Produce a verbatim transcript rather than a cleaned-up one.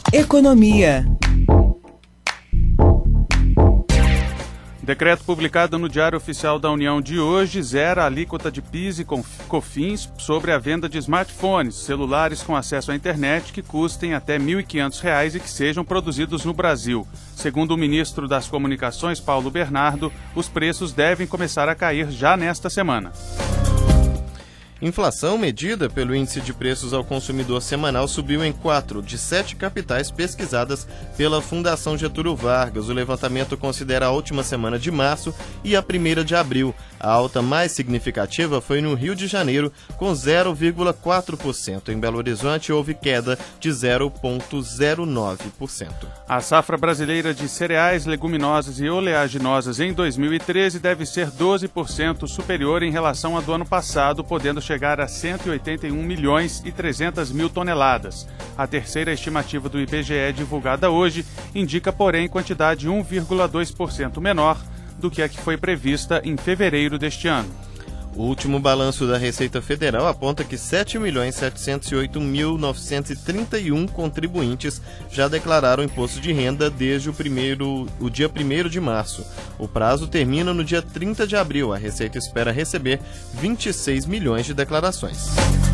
Economia. Decreto publicado no Diário Oficial da União de hoje zera a alíquota de P I S e COFINS sobre a venda de smartphones, celulares com acesso à internet que custem até mil e quinhentos reais e que sejam produzidos no Brasil. Segundo o ministro das Comunicações, Paulo Bernardo, os preços devem começar a cair já nesta semana. Inflação medida pelo Índice de Preços ao Consumidor Semanal subiu em quatro de sete capitais pesquisadas pela Fundação Getúlio Vargas. O levantamento considera a última semana de março e a primeira de abril. A alta mais significativa foi no Rio de Janeiro, com zero vírgula quatro por cento. Em Belo Horizonte, houve queda de zero vírgula zero nove por cento. A safra brasileira de cereais, leguminosas e oleaginosas em dois mil e treze deve ser doze por cento superior em relação à do ano passado, podendo chegar a cento e oitenta e um milhões e trezentas mil toneladas. A terceira estimativa do I B G E divulgada hoje indica, porém, quantidade um vírgula dois por cento menor do que a que foi prevista em fevereiro deste ano. O último balanço da Receita Federal aponta que sete milhões setecentos e oito mil novecentos e trinta e um contribuintes já declararam imposto de renda desde o, primeiro, o dia primeiro de março. O prazo termina no dia trinta de abril. A Receita espera receber vinte e seis milhões de declarações.